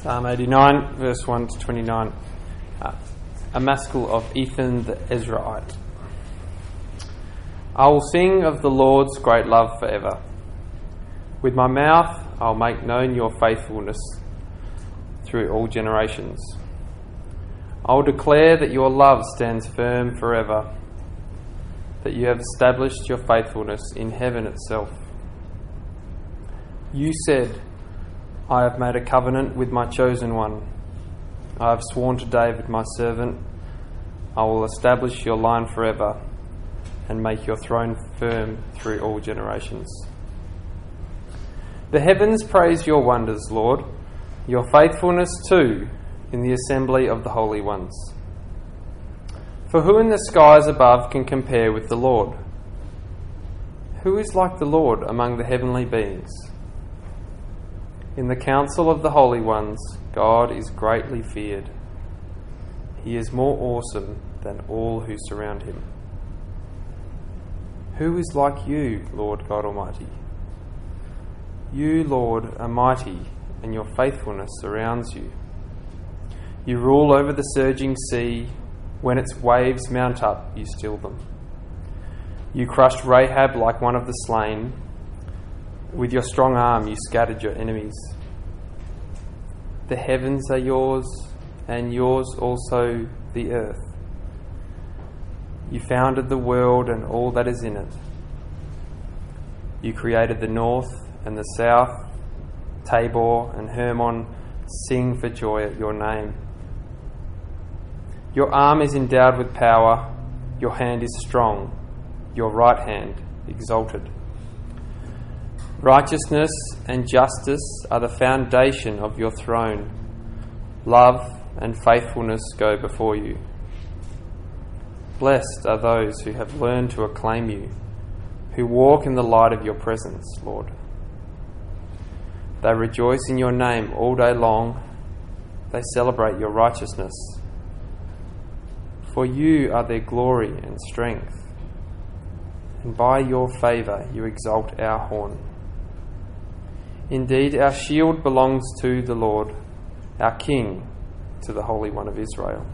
Psalm 89, verse 1 to 29. A maskil of Ethan the Ezraite. I will sing of the Lord's great love forever. With my mouth I'll make known your faithfulness through all generations. I will declare that your love stands firm forever, that you have established your faithfulness in heaven itself. You said, I have made a covenant with my chosen one. I have sworn to David my servant, I will establish your line forever and make your throne firm through all generations. The heavens praise your wonders, Lord, your faithfulness too in the assembly of the holy ones. For who in the skies above can compare with the Lord? Who is like the Lord among the heavenly beings? In the council of the holy ones, God is greatly feared. He is more awesome than all who surround him. Who is like you, Lord God Almighty? You, Lord, are mighty, and your faithfulness surrounds you. You rule over the surging sea. When its waves mount up, you still them. You crushed Rahab like one of the slain. With your strong arm you scattered your enemies. The heavens are yours, and yours also the earth. You founded the world and all that is in it. You created the north and the south. Tabor and Hermon sing for joy at your name. Your arm is endowed with power. Your hand is strong. Your right hand exalted. Righteousness and justice are the foundation of your throne. Love and faithfulness go before you. Blessed are those who have learned to acclaim you, who walk in the light of your presence, Lord. They rejoice in your name all day long. They celebrate your righteousness. For you are their glory and strength, and by your favour you exalt our horn. Indeed, our shield belongs to the Lord, our King, to the Holy One of Israel.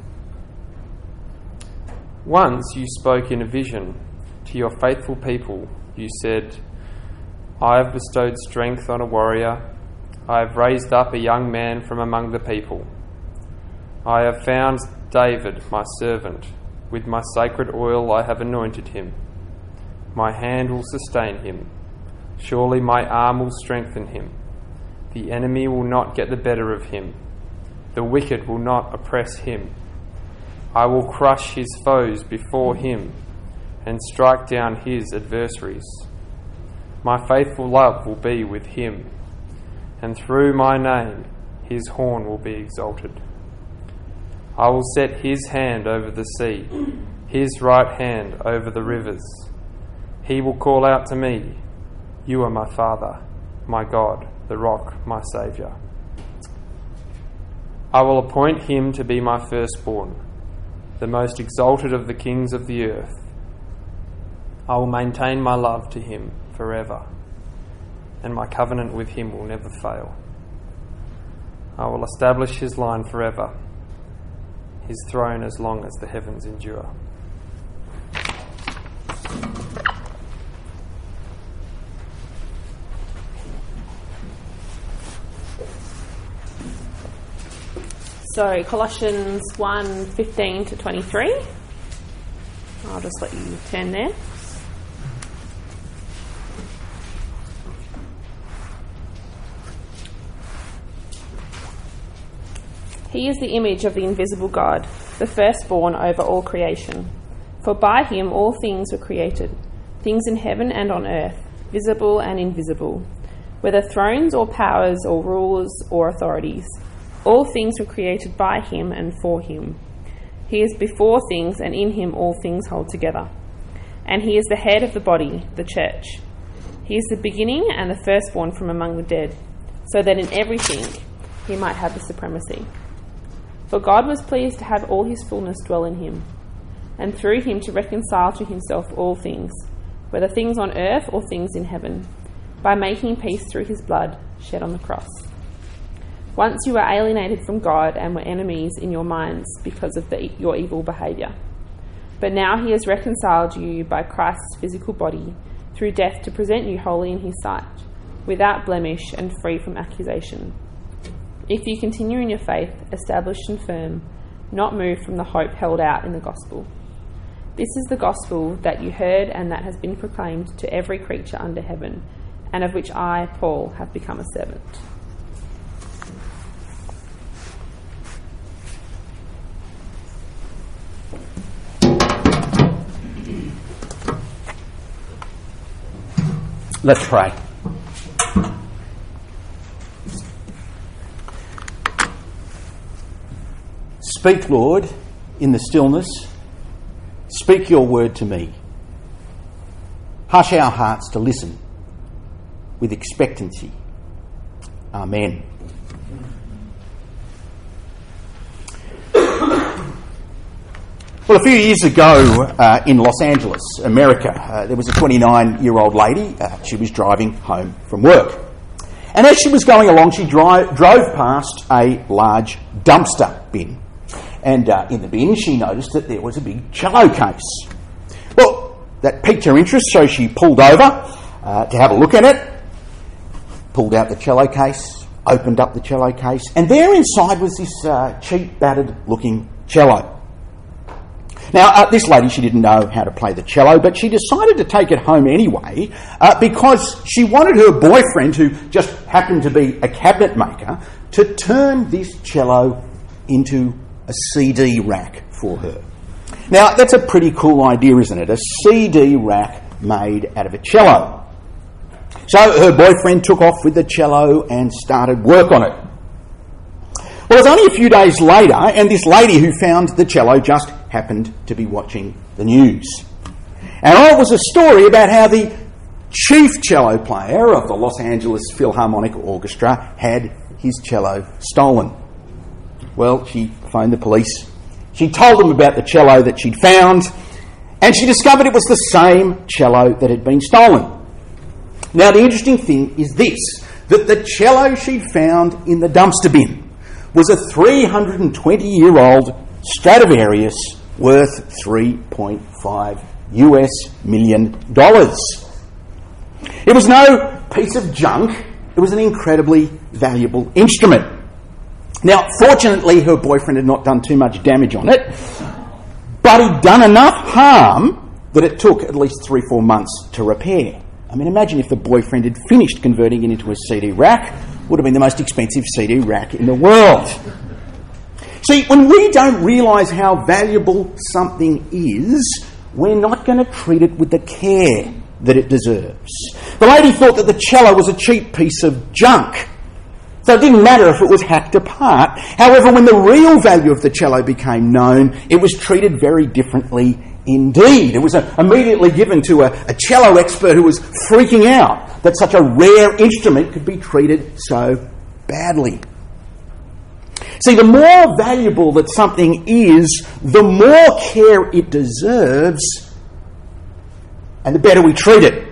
Once you spoke in a vision to your faithful people. You said, I have bestowed strength on a warrior. I have raised up a young man from among the people. I have found David, my servant. With my sacred oil I have anointed him. My hand will sustain him. Surely my arm will strengthen him. The enemy will not get the better of him. The wicked will not oppress him. I will crush his foes before him and strike down his adversaries. My faithful love will be with him, and through my name his horn will be exalted. I will set his hand over the sea, his right hand over the rivers. He will call out to me, You are my Father, my God, the rock, my Saviour. I will appoint him to be my firstborn, the most exalted of the kings of the earth. I will maintain my love to him forever, and my covenant with him will never fail. I will establish his line forever, his throne as long as the heavens endure. So Colossians 1:15 to 23. I'll just let you turn there. He is the image of the invisible God, the firstborn over all creation. For by him all things were created, things in heaven and on earth, visible and invisible, whether thrones or powers or rulers or authorities. All things were created by him and for him. He is before things, and in him all things hold together. And he is the head of the body, the church. He is the beginning and the firstborn from among the dead, so that in everything he might have the supremacy. For God was pleased to have all his fullness dwell in him, and through him to reconcile to himself all things, whether things on earth or things in heaven, by making peace through his blood shed on the cross. Once you were alienated from God and were enemies in your minds because of your evil behaviour. But now he has reconciled you by Christ's physical body through death to present you holy in his sight, without blemish and free from accusation. If you continue in your faith, established and firm, not moved from the hope held out in the gospel. This is the gospel that you heard and that has been proclaimed to every creature under heaven, and of which I, Paul, have become a servant. Let's pray. Speak, Lord, in the stillness. Speak your word to me. Hush our hearts to listen with expectancy. Amen. Well, a few years ago in Los Angeles, America, there was a 29-year-old lady. She was driving home from work. And as she was going along, she drove past a large dumpster bin. And in the bin, she noticed that there was a big cello case. Well, that piqued her interest, so she pulled over to have a look at it, pulled out the cello case, opened up the cello case, and there inside was this cheap, battered-looking cello. Now, this lady, she didn't know how to play the cello, but she decided to take it home anyway because she wanted her boyfriend, who just happened to be a cabinet maker, to turn this cello into a CD rack for her. Now, that's a pretty cool idea, isn't it? A CD rack made out of a cello. So her boyfriend took off with the cello and started work on it. Well, it was only a few days later, and this lady who found the cello just happened to be watching the news. And it was a story about how the chief cello player of the Los Angeles Philharmonic Orchestra had his cello stolen. Well, she phoned the police. She told them about the cello that she'd found, and she discovered it was the same cello that had been stolen. Now, the interesting thing is this, that the cello she'd found in the dumpster bin was a 320-year-old Stradivarius worth $3.5 million. It was no piece of junk. It was an incredibly valuable instrument. Now, fortunately, her boyfriend had not done too much damage on it, but he'd done enough harm that it took at least 3-4 months to repair. I mean, imagine if the boyfriend had finished converting it into a CD rack. Would have been the most expensive CD rack in the world. See, when we don't realise how valuable something is, we're not going to treat it with the care that it deserves. The lady thought that the cello was a cheap piece of junk, so it didn't matter if it was hacked apart. However, when the real value of the cello became known, it was treated very differently indeed. It was immediately given to a cello expert who was freaking out that such a rare instrument could be treated so badly. See, the more valuable that something is, the more care it deserves, and the better we treat it.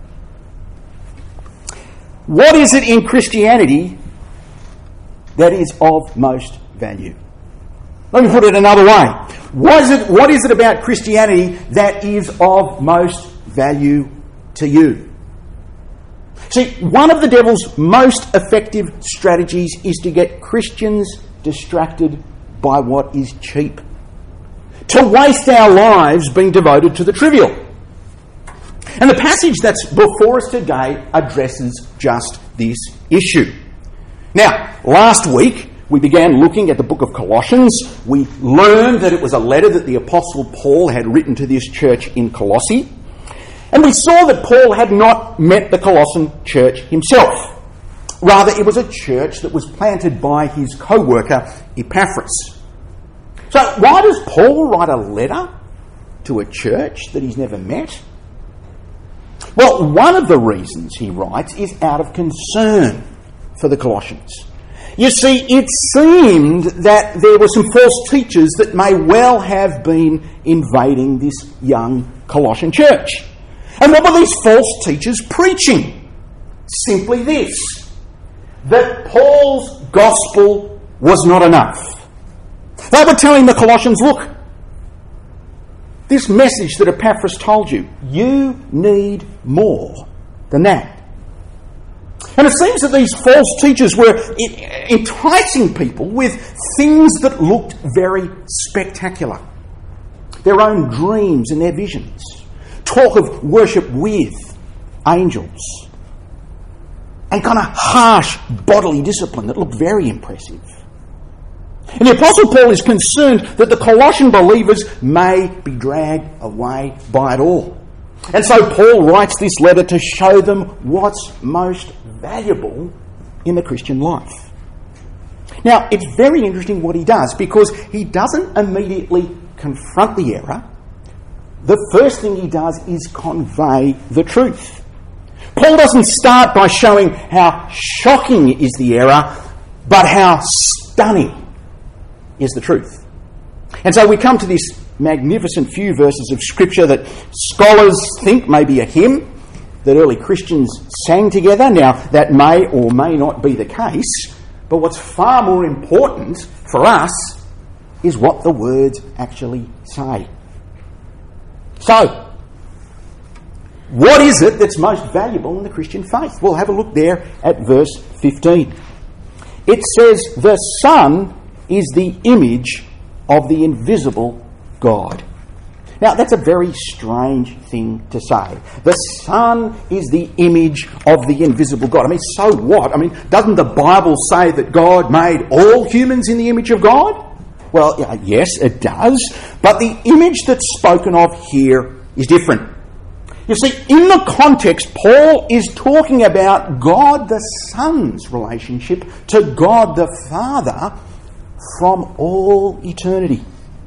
What is it in Christianity that is of most value? Let me put it another way. What is it about Christianity that is of most value to you? See, one of the devil's most effective strategies is to get Christians distracted by what is cheap, to waste our lives being devoted to the trivial. And the passage that's before us today addresses just this issue. Now, last week, we began looking at the book of Colossians. We learned that it was a letter that the Apostle Paul had written to this church in Colossae. And we saw that Paul had not met the Colossian church himself. Rather, it was a church that was planted by his co-worker, Epaphras. So why does Paul write a letter to a church that he's never met? Well, one of the reasons he writes is out of concern for the Colossians. You see, it seemed that there were some false teachers that may well have been invading this young Colossian church. And what were these false teachers preaching? Simply this, that Paul's gospel was not enough. They were telling the Colossians, look, this message that Epaphras told you, you need more than that. And it seems that these false teachers were enticing people with things that looked very spectacular. Their own dreams and their visions. Talk of worship with angels. And kind of harsh bodily discipline that looked very impressive. And the Apostle Paul is concerned that the Colossian believers may be dragged away by it all. And so Paul writes this letter to show them what's most valuable in the Christian life. Now, it's very interesting what he does, because he doesn't immediately confront the error. The first thing he does is convey the truth. Paul doesn't start by showing how shocking is the error, but how stunning is the truth. And so we come to this magnificent few verses of Scripture that scholars think may be a hymn that early Christians sang together. Now, that may or may not be the case, but what's far more important for us is what the words actually say. So, what is it that's most valuable in the Christian faith? We'll have a look there at verse 15. It says, the Son is the image of the invisible God. Now, that's a very strange thing to say. The Son is the image of the invisible God. I mean, so what? I mean, doesn't the Bible say that God made all humans in the image of God? Well, yes, it does. But the image that's spoken of here is different. You see, in the context, Paul is talking about God the Son's relationship to God the Father from all eternity.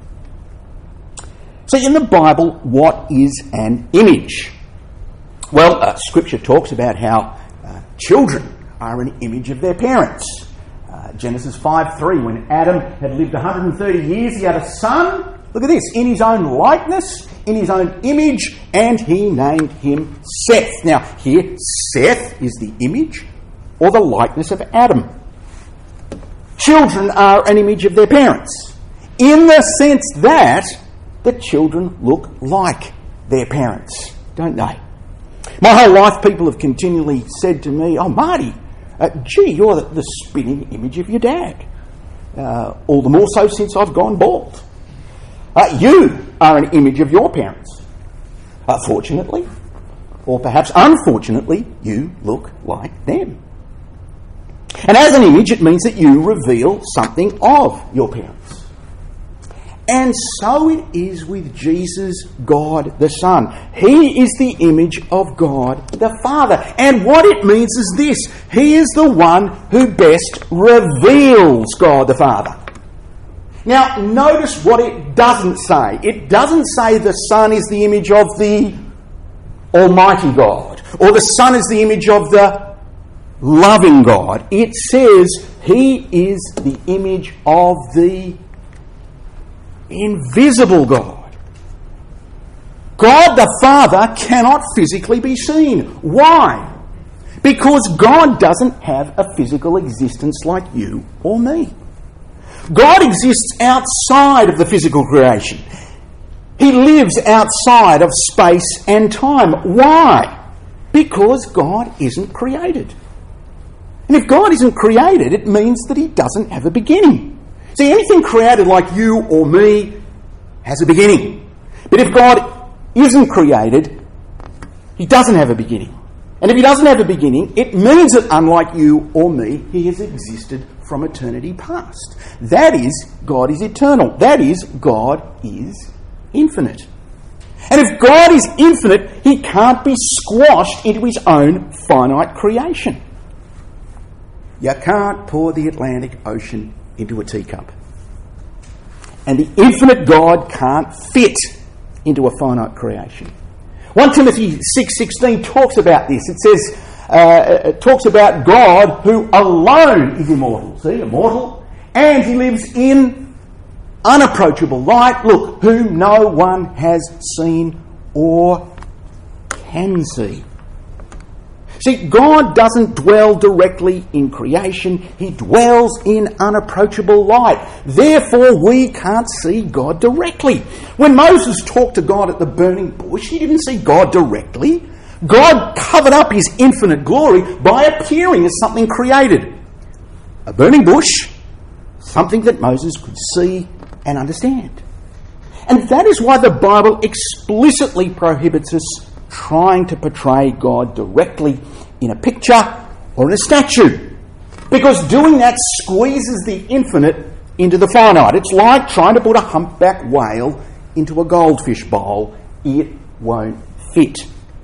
See, in the Bible, what is an image? Well, Scripture talks about how children are an image of their parents. Genesis 5:3, when Adam had lived 130 years, he had a son, look at this, in his own likeness, in his own image, and he named him Seth. Now, here, Seth is the image or the likeness of Adam. Children are an image of their parents, in the sense that the children look like their parents, don't they? My whole life, people have continually said to me, oh, Marty, gee, you're the spitting image of your dad. All the more so since I've gone bald. You are an image of your parents. Fortunately, or perhaps unfortunately, you look like them. And as an image, it means that you reveal something of your parents. And so it is with Jesus, God the Son. He is the image of God the Father. And what it means is this: He is the one who best reveals God the Father. Now, notice what it doesn't say. It doesn't say the Son is the image of the Almighty God, or the Son is the image of the loving God. It says He is the image of the invisible God. God the Father cannot physically be seen. Why? Because God doesn't have a physical existence like you or me. God exists outside of the physical creation. He lives outside of space and time. Why? Because God isn't created. And if God isn't created, it means that He doesn't have a beginning. See, anything created like you or me has a beginning. But if God isn't created, He doesn't have a beginning. And if He doesn't have a beginning, it means that unlike you or me, He has existed from eternity past. That is, God is eternal. That is, God is infinite. And if God is infinite, He can't be squashed into His own finite creation. You can't pour the Atlantic Ocean into a teacup. And the infinite God can't fit into a finite creation. 1 Timothy 6:16 talks about this. It says, it talks about God who alone is immortal. See, immortal. And He lives in unapproachable light. Look, whom no one has seen or can see. See, God doesn't dwell directly in creation. He dwells in unapproachable light. Therefore, we can't see God directly. When Moses talked to God at the burning bush, he didn't see God directly. God covered up his infinite glory by appearing as something created. A burning bush, something that Moses could see and understand. And that is why the Bible explicitly prohibits us trying to portray God directly in a picture or in a statue. Because doing that squeezes the infinite into the finite. It's like trying to put a humpback whale into a goldfish bowl. It won't fit.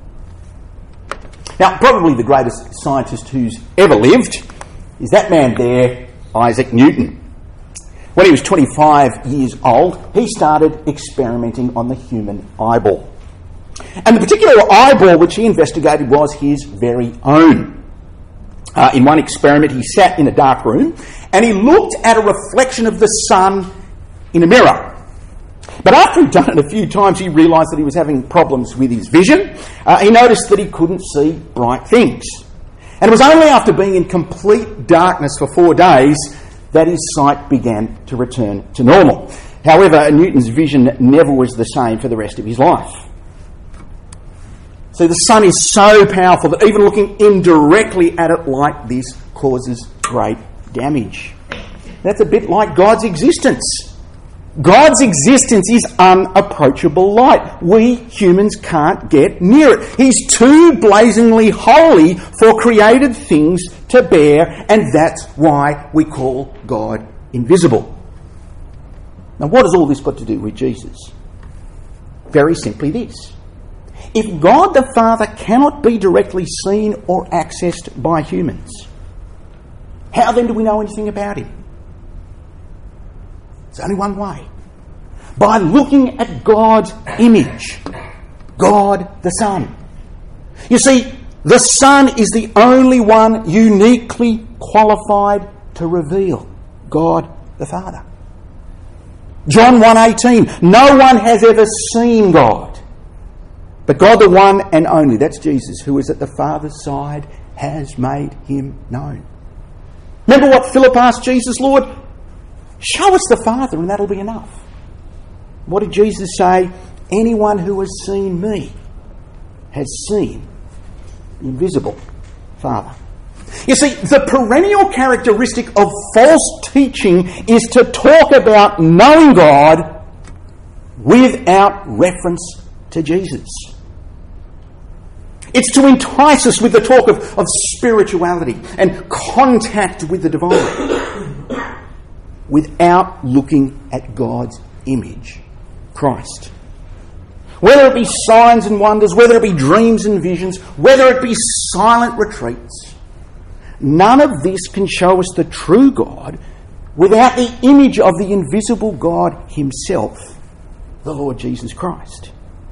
Now, probably the greatest scientist who's ever lived is that man there, Isaac Newton. When he was 25 years old, he started experimenting on the human eyeball. And the particular eyeball which he investigated was his very own. In one experiment, he sat in a dark room and he looked at a reflection of the sun in a mirror. But after he'd done it a few times, he realised that he was having problems with his vision. He noticed that he couldn't see bright things. And it was only after being in complete darkness for 4 days that his sight began to return to normal. However, Newton's vision never was the same for the rest of his life. So the sun is so powerful that even looking indirectly at it like this causes great damage. That's a bit like God's existence. God's existence is unapproachable light. We humans can't get near it. He's too blazingly holy for created things to bear, and that's why we call God invisible. Now, what has all this got to do with Jesus? Very simply this. If God the Father cannot be directly seen or accessed by humans, how then do we know anything about him? There's only one way. By looking at God's image, God the Son. You see, the Son is the only one uniquely qualified to reveal God the Father. John 1:18, no one has ever seen God, but God the one and only, that's Jesus, who is at the Father's side, has made him known. Remember what Philip asked Jesus, Lord? Show us the Father and that'll be enough. What did Jesus say? Anyone who has seen me has seen the invisible Father. You see, the perennial characteristic of false teaching is to talk about knowing God without reference to Jesus. It's to entice us with the talk of spirituality and contact with the divine without looking at God's image, Christ. Whether it be signs and wonders, whether it be dreams and visions, whether it be silent retreats, none of this can show us the true God without the image of the invisible God himself, the Lord Jesus Christ.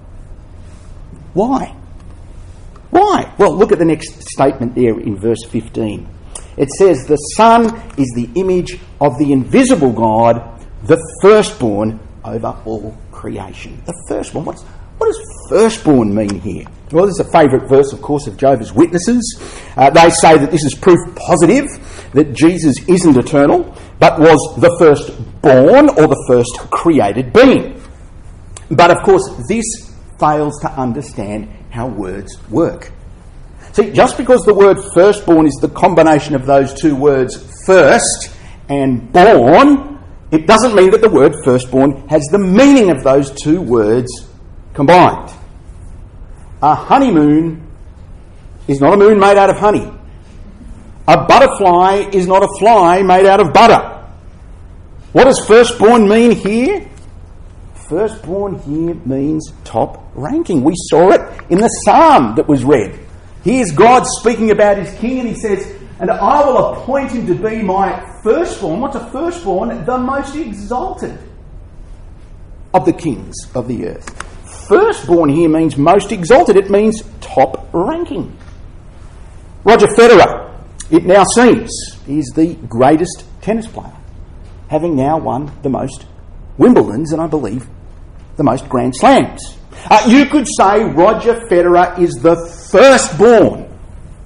Why? Why? Well, look at the next statement there in verse 15. It says, the Son is the image of the invisible God, the firstborn over all creation. The firstborn. What does firstborn mean here? Well, this is a favourite verse, of course, of Jehovah's Witnesses. They say that this is proof positive that Jesus isn't eternal, but was the firstborn or the first created being. But, of course, this fails to understand how words work. See, just because the word firstborn is the combination of those two words, first and born, it doesn't mean that the word firstborn has the meaning of those two words combined. A honeymoon is not a moon made out of honey. A butterfly is not a fly made out of butter. What does firstborn mean here? Firstborn here means top ranking. We saw it in the psalm that was read. Here's God speaking about his king, and he says, and I will appoint him to be my firstborn. What's a firstborn? The most exalted of the kings of the earth. Firstborn here means most exalted. It means top ranking. Roger Federer, it now seems, is the greatest tennis player, having now won the most Wimbledons and I believe the most Grand Slams. You could say Roger Federer is the firstborn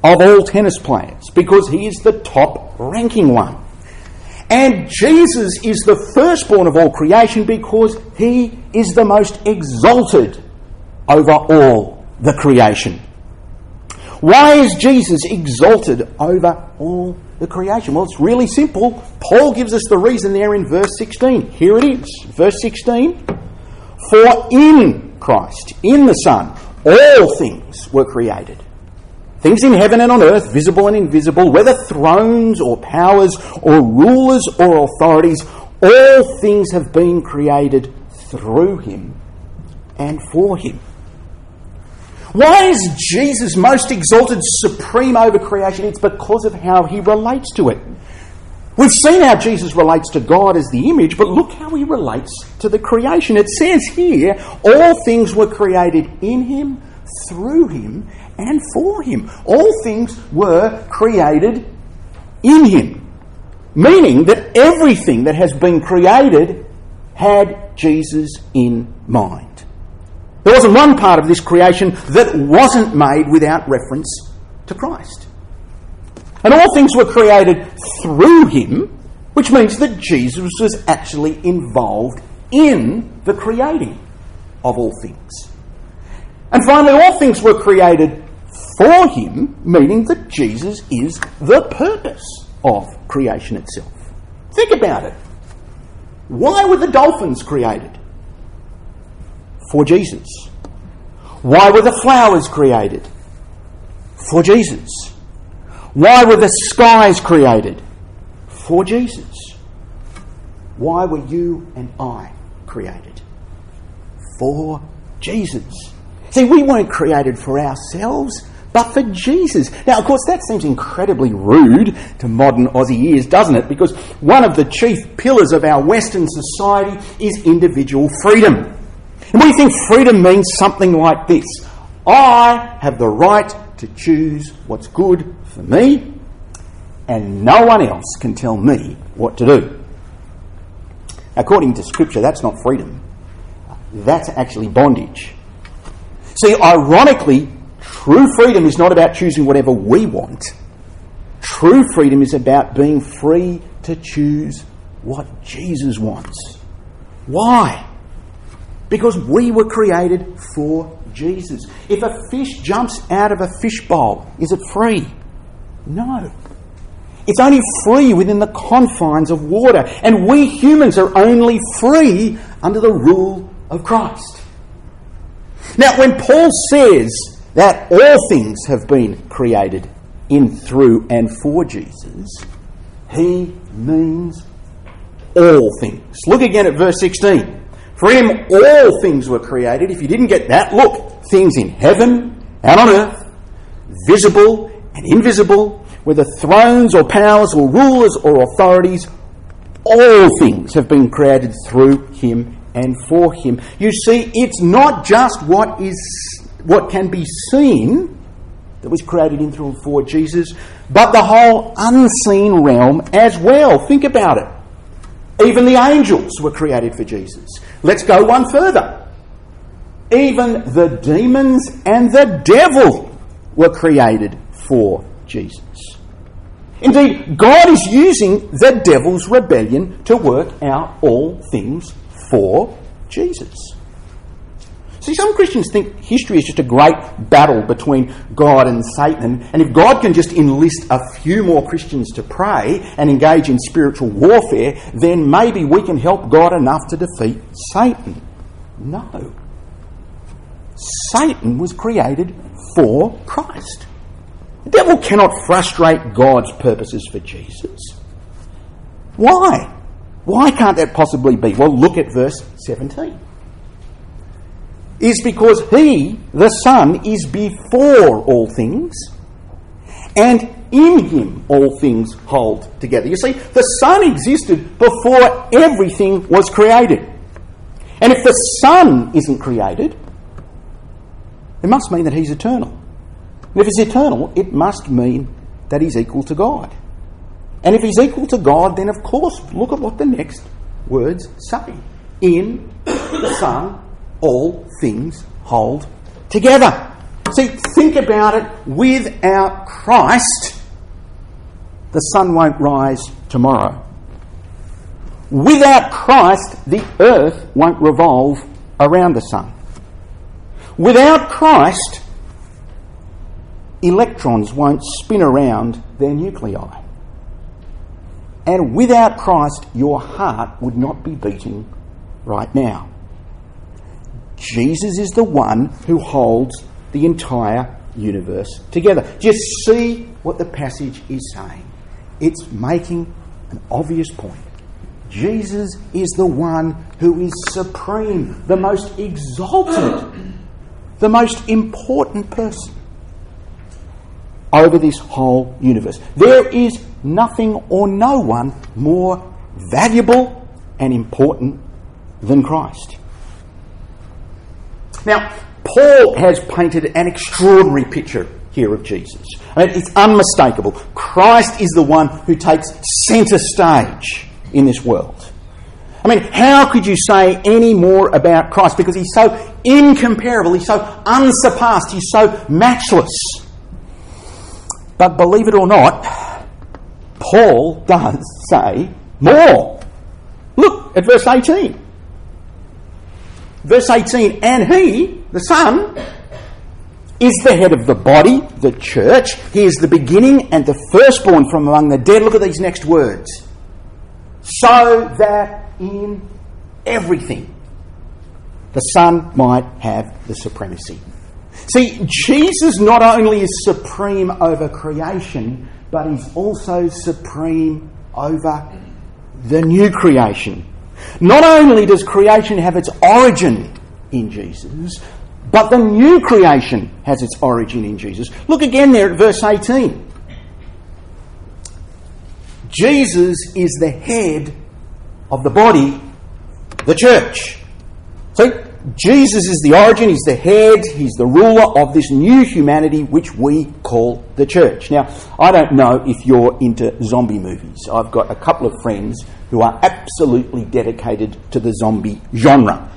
of all tennis players because he is the top ranking one. And Jesus is the firstborn of all creation because he is the most exalted over all the creation. Why is Jesus exalted over all the creation? Well, it's really simple. Paul gives us the reason there in verse 16. Here it is, verse 16. For in Christ, in the Son, all things were created. Things in heaven and on earth, visible and invisible, whether thrones or powers or rulers or authorities, all things have been created through him and for him. Why is Jesus most exalted, supreme over creation? It's because of how he relates to it. We've seen how Jesus relates to God as the image, but look how he relates to the creation. It says here, all things were created in him, through him, and for him. All things were created in him. Meaning that everything that has been created had Jesus in mind. There wasn't one part of this creation that wasn't made without reference to Christ. And all things were created through him, which means that Jesus was actually involved in the creating of all things. And finally, all things were created for him, meaning that Jesus is the purpose of creation itself. Think about it. Why were the dolphins created? For Jesus. Why were the flowers created? For Jesus. Why were the skies created? For Jesus. Why were you and I created? For Jesus. See, we weren't created for ourselves, but for Jesus. Now, of course, that seems incredibly rude to modern Aussie ears, doesn't it? Because one of the chief pillars of our Western society is individual freedom. And we think freedom means something like this. I have the right to choose what's good for me, and no one else can tell me what to do. According to Scripture, that's not freedom. That's actually bondage. See, ironically, true freedom is not about choosing whatever we want. True freedom is about being free to choose what Jesus wants. Why? Because we were created for Jesus. If a fish jumps out of a fish bowl, is it free? No. It's only free within the confines of water. And we humans are only free under the rule of Christ. Now, when Paul says that all things have been created in, through, and for Jesus, he means all things. Look again at verse 16. For him all things were created. If you didn't get that, look. Things in heaven and on earth, visible and invisible, whether thrones or powers or rulers or authorities, all things have been created through him and for him. You see, it's not just what can be seen that was created in, through, and for Jesus, but the whole unseen realm as well. Think about it. Even the angels were created for Jesus. Let's go one further. Even the demons and the devil were created for Jesus. Indeed, God is using the devil's rebellion to work out all things for Jesus. See, some Christians think history is just a great battle between God and Satan, and if God can just enlist a few more Christians to pray and engage in spiritual warfare, then maybe we can help God enough to defeat Satan. No. Satan was created for Christ. The devil cannot frustrate God's purposes for Jesus. Why? Why can't that possibly be? Well, look at verse 17. Is because he, the Son, is before all things, and in him all things hold together. You see, the Son existed before everything was created. And if the Son isn't created, it must mean that he's eternal. And if he's eternal, it must mean that he's equal to God. And if he's equal to God, then of course, look at what the next words say. In the Son, all things hold together. See, think about it. Without Christ, the sun won't rise tomorrow. Without Christ, the earth won't revolve around the sun. Without Christ, electrons won't spin around their nuclei. And without Christ, your heart would not be beating right now. Jesus is the one who holds the entire universe together. Just see what the passage is saying. It's making an obvious point. Jesus is the one who is supreme, the most exalted, the most important person over this whole universe. There is nothing or no one more valuable and important than Christ. Now, Paul has painted an extraordinary picture here of Jesus. I mean, it's unmistakable. Christ is the one who takes centre stage in this world. I mean, how could you say any more about Christ? Because he's so incomparable, he's so unsurpassed, he's so matchless. But believe it or not, Paul does say more. Look at verse 18. Verse 18, and he, the Son, is the head of the body, the church. He is the beginning and the firstborn from among the dead. Look at these next words. So that in everything the Son might have the supremacy. See, Jesus not only is supreme over creation, but he's also supreme over the new creation. Not only does creation have its origin in Jesus, but the new creation has its origin in Jesus. Look again there at verse 18. Jesus is the head of the body, the church. See, Jesus is the origin, he's the head, he's the ruler of this new humanity which we call the church. Now, I don't know if you're into zombie movies. I've got a couple of friends who are absolutely dedicated to the zombie genre.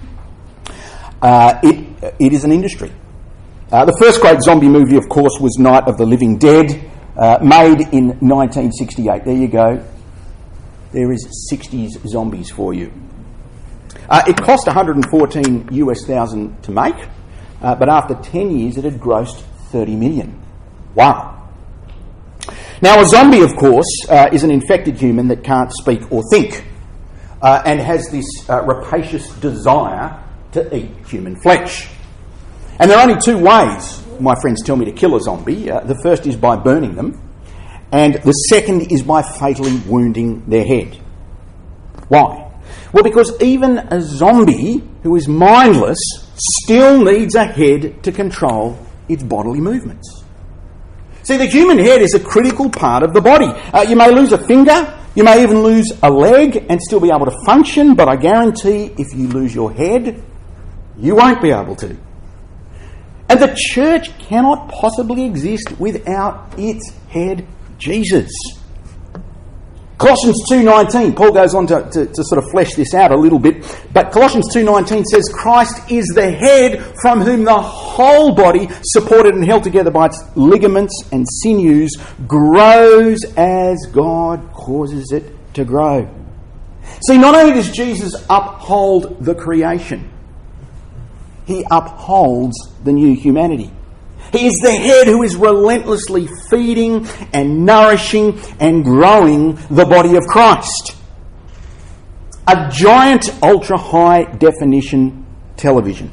It is an industry. The first great zombie movie, of course, was Night of the Living Dead, made in 1968. There you go. There is 60s zombies for you. It cost $114,000 to make, but after 10 years it had grossed $30 million. Wow. Now, a zombie, of course, is an infected human that can't speak or think and has this rapacious desire to eat human flesh. And there are only two ways, my friends tell me, to kill a zombie. The first is by burning them, and the second is by fatally wounding their head. Why? Well, because even a zombie who is mindless still needs a head to control its bodily movements. See, the human head is a critical part of the body. You may lose a finger, you may even lose a leg and still be able to function, but I guarantee if you lose your head, you won't be able to. And the church cannot possibly exist without its head, Jesus. Colossians 2:19, Paul goes on to sort of flesh this out a little bit, but Colossians 2:19 says, Christ is the head from whom the whole body, supported and held together by its ligaments and sinews, grows as God causes it to grow. See, not only does Jesus uphold the creation, he upholds the new humanity. He is the head who is relentlessly feeding and nourishing and growing the body of Christ. A giant ultra-high definition television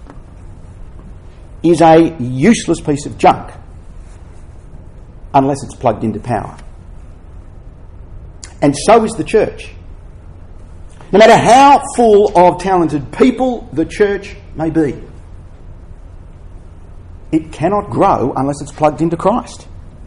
is a useless piece of junk unless it's plugged into power. And so is the church. No matter how full of talented people the church may be, it cannot grow unless it's plugged into Christ.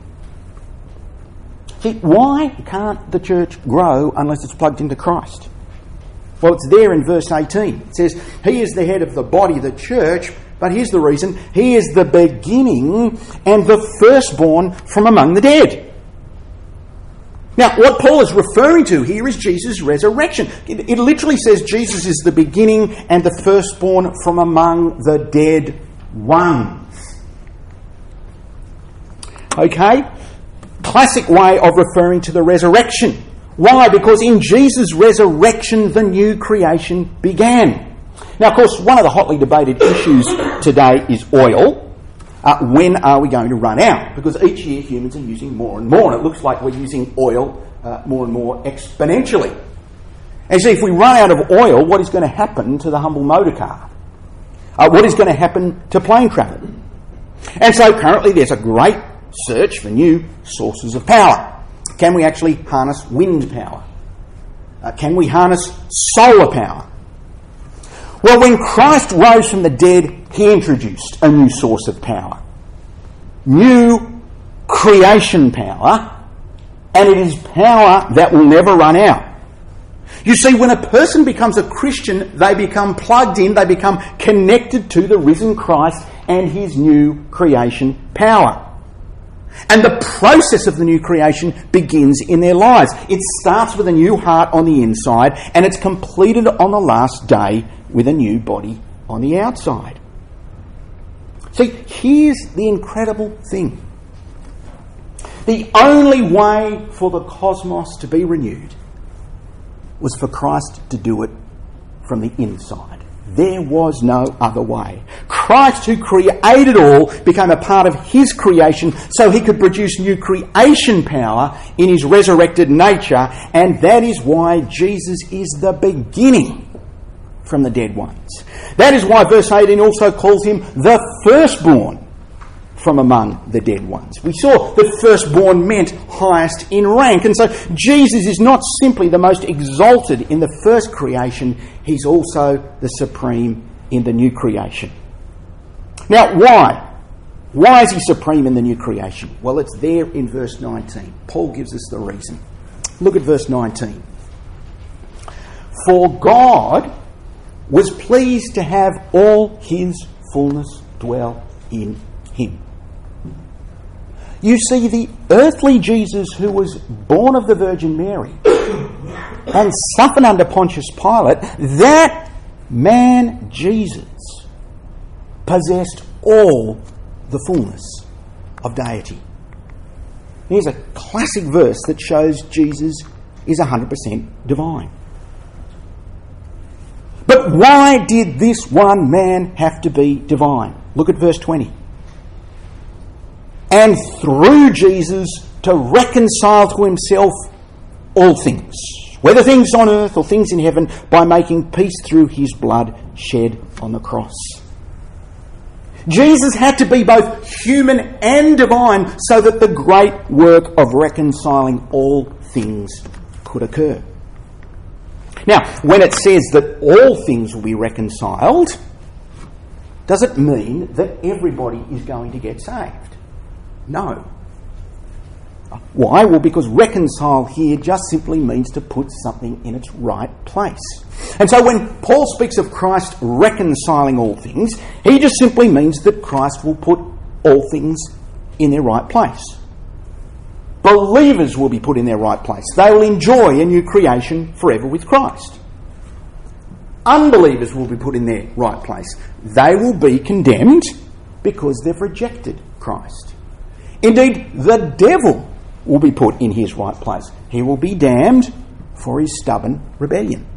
See, why can't the church grow unless it's plugged into Christ? Well, it's there in verse 18. It says, he is the head of the body, the church, but here's the reason. He is the beginning and the firstborn from among the dead. Now, what Paul is referring to here is Jesus' resurrection. It literally says Jesus is the beginning and the firstborn from among the dead ones. Okay? Classic way of referring to the resurrection. Why? Because in Jesus' resurrection, the new creation began. Now, of course, one of the hotly debated issues today is oil. When are we going to run out? Because each year humans are using more and more, and it looks like we're using oil more and more exponentially. And see, if we run out of oil, what is going to happen to the humble motor car? What is going to happen to plane travel? And so currently there's a great search for new sources of power. Can we actually harness wind power? Can we harness solar power? Well, when Christ rose from the dead, he introduced a new source of power. New creation power, and it is power that will never run out. You see, when a person becomes a Christian, they become plugged in, they become connected to the risen Christ and his new creation power. And the process of the new creation begins in their lives. It starts with a new heart on the inside, and it's completed on the last day with a new body on the outside. See, here's the incredible thing. The only way for the cosmos to be renewed was for Christ to do it from the inside. There was no other way. Christ, who created all, became a part of his creation so he could produce new creation power in his resurrected nature, and that is why Jesus is the beginning from the dead ones. That is why verse 18 also calls him the firstborn from among the dead ones. We saw that firstborn meant highest in rank, and so Jesus is not simply the most exalted in the first creation, he's also the supreme in the new creation. Now, why? Why is he supreme in the new creation? Well, it's there in verse 19. Paul gives us the reason. Look at verse 19. For God was pleased to have all his fullness dwell in him. You see, the earthly Jesus who was born of the Virgin Mary and suffered under Pontius Pilate, that man Jesus possessed all the fullness of deity. Here's a classic verse that shows Jesus is 100% divine. But why did this one man have to be divine? Look at verse 20. And through Jesus to reconcile to himself all things, whether things on earth or things in heaven, by making peace through his blood shed on the cross. Jesus had to be both human and divine so that the great work of reconciling all things could occur. Now, when it says that all things will be reconciled, does it mean that everybody is going to get saved? No. Why? Well, because reconcile here just simply means to put something in its right place. And so when Paul speaks of Christ reconciling all things, he just simply means that Christ will put all things in their right place. Believers will be put in their right place. They will enjoy a new creation forever with Christ. Unbelievers will be put in their right place. They will be condemned because they've rejected Christ. Indeed, the devil will be put in his right place. He will be damned for his stubborn rebellion.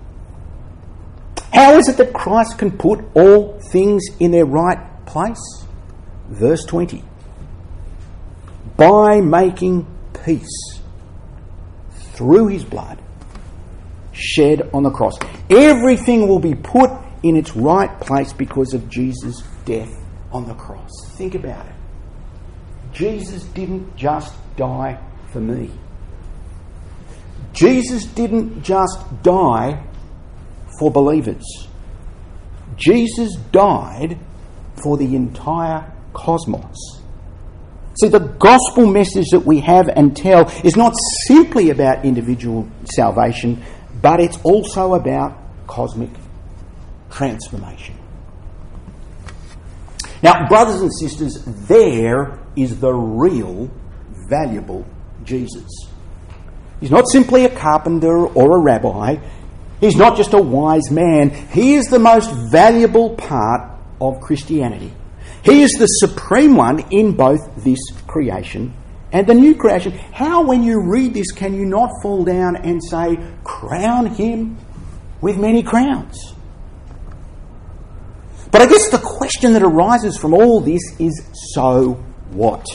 How is it that Christ can put all things in their right place? Verse 20. By making peace through his blood shed on the cross. Everything will be put in its right place because of Jesus' death on the cross. Think about it. Jesus didn't just die for me. Jesus didn't just die for believers. Jesus died for the entire cosmos. See, the gospel message that we have and tell is not simply about individual salvation, but it's also about cosmic transformation. Now, brothers and sisters, there is the real valuable Jesus. He's not simply a carpenter or a rabbi. He's not just a wise man. He is the most valuable part of Christianity. He is the supreme one in both this creation and the new creation. How, when you read this, can you not fall down and say, crown him with many crowns? But I guess the question that arises from all this is, so what?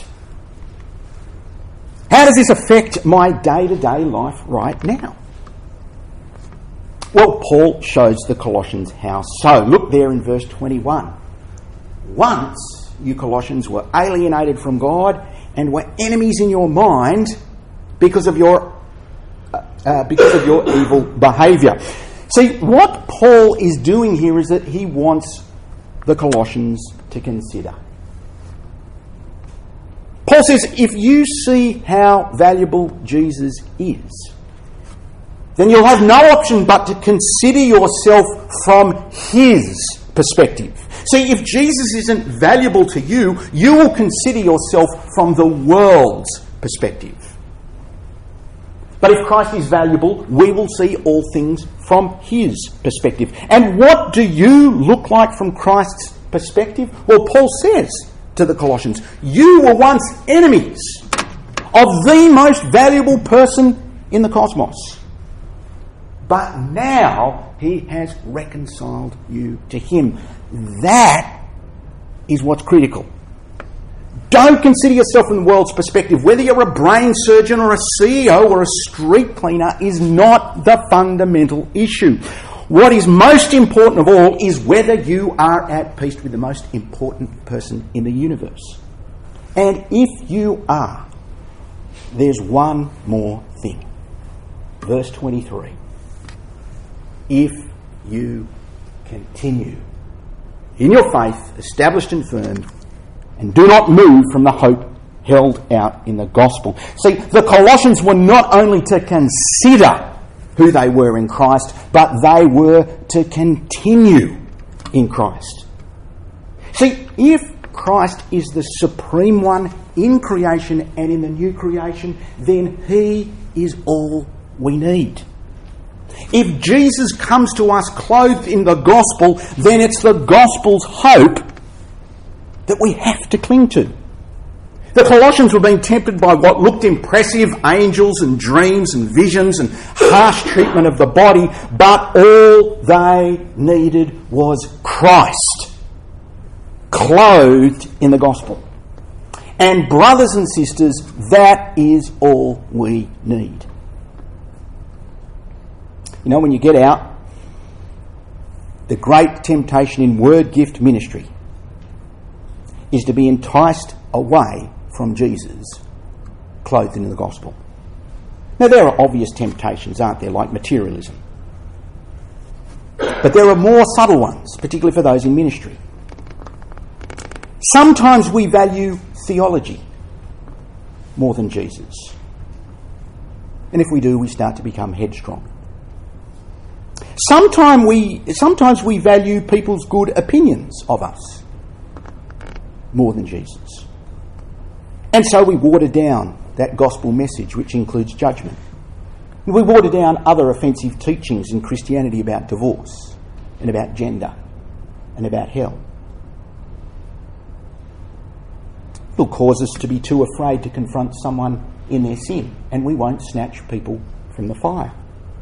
How does this affect my day-to-day life right now? Well, Paul shows the Colossians how so. Look there in verse 21. Once you Colossians were alienated from God and were enemies in your mind because of your evil behaviour. See, what Paul is doing here is that he wants the Colossians to consider. Paul says, if you see how valuable Jesus is, then you'll have no option but to consider yourself from his perspective. See, if Jesus isn't valuable to you, you will consider yourself from the world's perspective. But if Christ is valuable, we will see all things from his perspective. And what do you look like from Christ's perspective? Well, Paul says to the Colossians, you were once enemies of the most valuable person in the cosmos. But now he has reconciled you to him. That is what's critical. Don't consider yourself from the world's perspective. Whether you're a brain surgeon or a CEO or a street cleaner is not the fundamental issue. What is most important of all is whether you are at peace with the most important person in the universe. And if you are, there's one more thing. Verse 23. If you continue in your faith, established and firm, and do not move from the hope held out in the gospel. See, the Colossians were not only to consider who they were in Christ, but they were to continue in Christ. See, if Christ is the supreme one in creation and in the new creation, then he is all we need. If Jesus comes to us clothed in the gospel, then it's the gospel's hope that we have to cling to. The Colossians were being tempted by what looked impressive angels and dreams and visions and harsh treatment of the body, but all they needed was Christ, clothed in the gospel. And brothers and sisters, that is all we need. You know, when you get out, the great temptation in word gift ministry is to be enticed away from Jesus, clothed in the gospel. Now, there are obvious temptations, aren't there, like materialism. But there are more subtle ones, particularly for those in ministry. Sometimes we value theology more than Jesus. And if we do, we start to become headstrong. Sometimes we value people's good opinions of us more than Jesus. And so we water down that gospel message, which includes judgment. We water down other offensive teachings in Christianity about divorce and about gender and about hell. It'll cause us to be too afraid to confront someone in their sin, and we won't snatch people from the fire.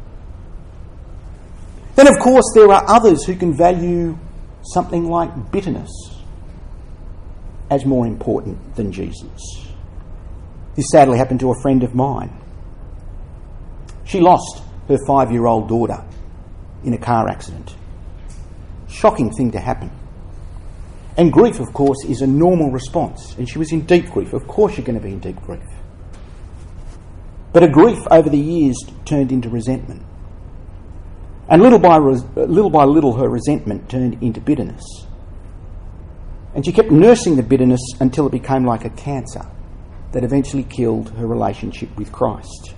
Then, of course, there are others who can value something like bitterness as more important than Jesus. This sadly happened to a friend of mine. She lost her 5-year-old daughter in a car accident. Shocking thing to happen. And grief, of course, is a normal response. And she was in deep grief. Of course you're going to be in deep grief. But her grief over the years turned into resentment. And little by little her resentment turned into bitterness. And she kept nursing the bitterness until it became like a cancer that eventually killed her relationship with Christ.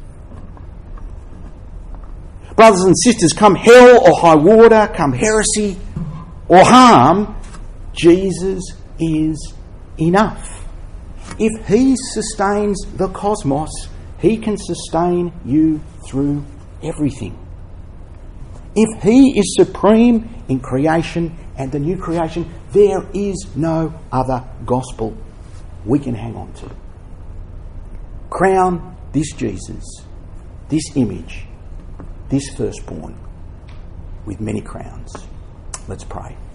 Brothers and sisters, come hell or high water, come heresy or harm, Jesus is enough. If he sustains the cosmos, he can sustain you through everything. If he is supreme in creation and the new creation, there is no other gospel we can hang on to. Crown this Jesus, this image, this firstborn with many crowns. Let's pray.